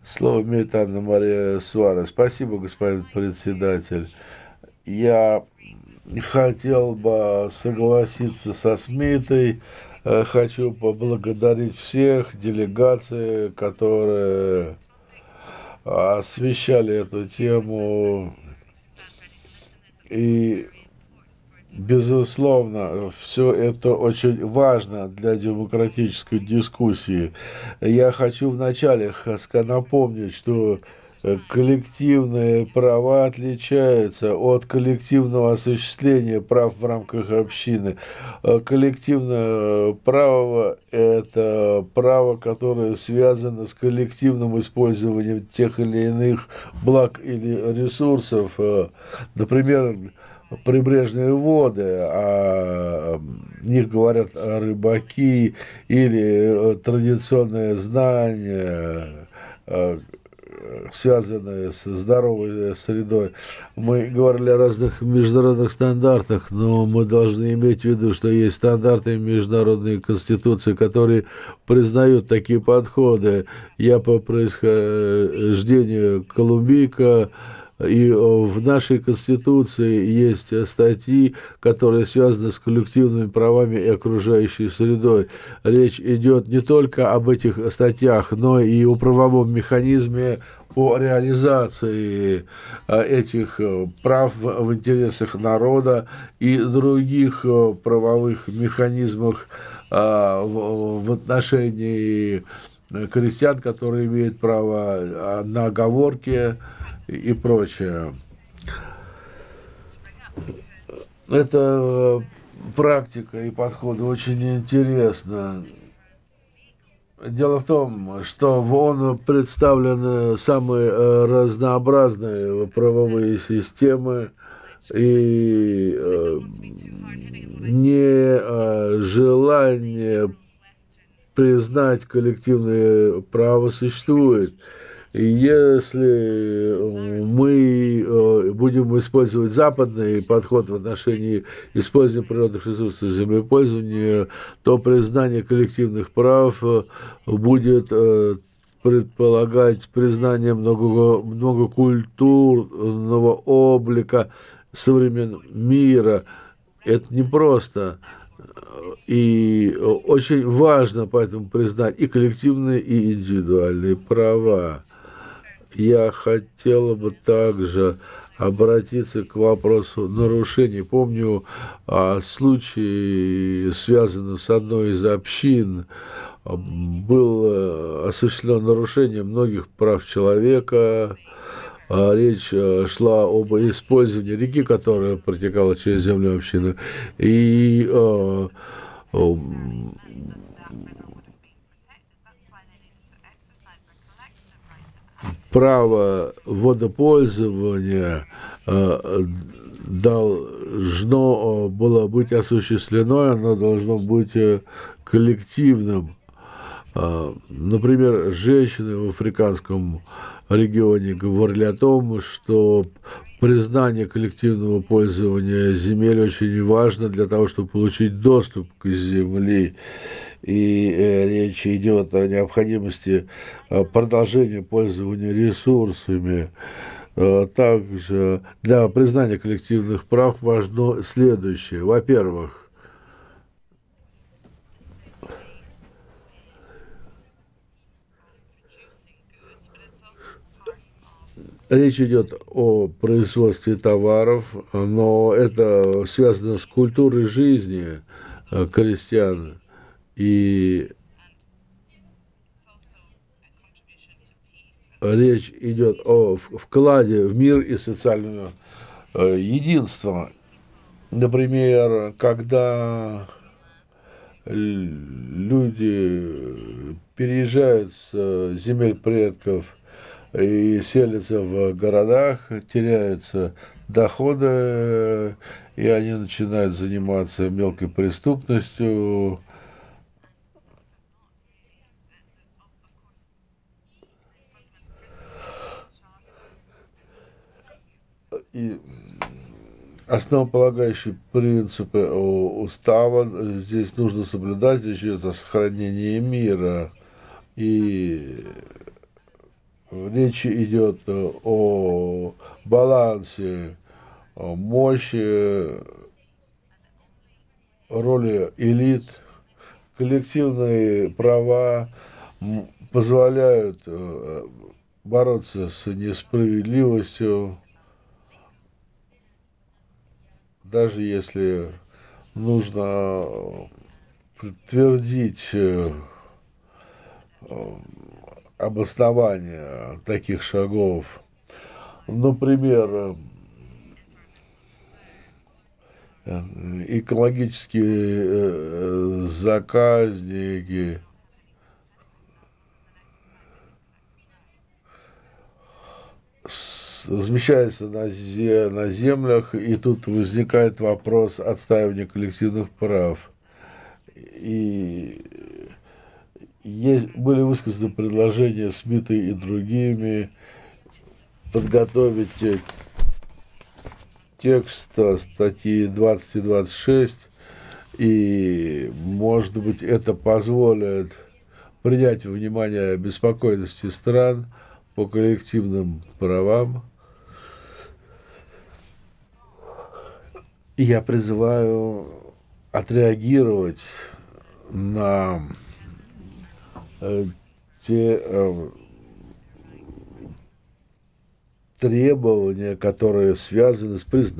Слово имеет Анна-Мария Суарес. Спасибо, господин председатель. Я хотел бы согласиться со Смитой. Хочу поблагодарить всех делегаций, которые освещали эту тему. И, безусловно, все это очень важно для демократической дискуссии. Я хочу вначале напомнить, что коллективные права отличаются от коллективного осуществления прав в рамках общины. Коллективное право – это право, которое связано с коллективным использованием тех или иных благ или ресурсов. Например, прибрежные воды, о них говорят рыбаки, или традиционные знания, связанные с здоровой средой. Мы говорили о разных международных стандартах, но мы должны иметь в виду, что есть стандарты международной конституции, которые признают такие подходы. Я по происхождению колумбийка, и в нашей Конституции есть статьи, которые связаны с коллективными правами и окружающей средой. Речь идет не только об этих статьях, но и о правовом механизме по реализации этих прав в интересах народа и других правовых механизмах в отношении крестьян, которые имеют право на оговорки и прочее. Это практика и подходы очень интересно. Дело в том, что в ООН представлены самые разнообразные правовые системы, и нежелание признать коллективные права существует. И если мы будем использовать западный подход в отношении использования природных ресурсов землепользования, то признание коллективных прав будет предполагать признание многокультурного облика современного мира. Это непросто. И очень важно поэтому признать и коллективные, и индивидуальные права. Я хотела бы также обратиться к вопросу нарушений. Помню случай, связанный с одной из общин. Было осуществлено нарушение многих прав человека. Речь шла об использовании реки, которая протекала через землю общины. И право водопользования должно было быть осуществлено, оно должно быть коллективным. Например, женщины в африканском регионе говорили о том, что признание коллективного пользования земель очень важно для того, чтобы получить доступ к земле. И речь идет о необходимости продолжения пользования ресурсами. Также для признания коллективных прав важно следующее. Во-первых, речь идет о производстве товаров, но это связано с культурой жизни крестьян. И речь идет о вкладе в мир и социальное единство. Например, когда люди переезжают с земель предков и селятся в городах, теряются доходы, и они начинают заниматься мелкой преступностью. И основополагающие принципы устава здесь нужно соблюдать, речь идет о сохранении мира. И Речь идет о балансе мощи, роли элит. Коллективные права позволяют бороться с несправедливостью, даже если нужно подтвердить обоснование таких шагов. Например, экологические заказники размещаются на землях, и тут возникает вопрос отстаивания коллективных прав. И были высказаны предложения Смита и другими подготовить текст статьи 20 и 26, и, может быть, это позволит принять во внимание обеспокоенности стран по коллективным правам. И я призываю отреагировать на те требования, которые связаны с признанием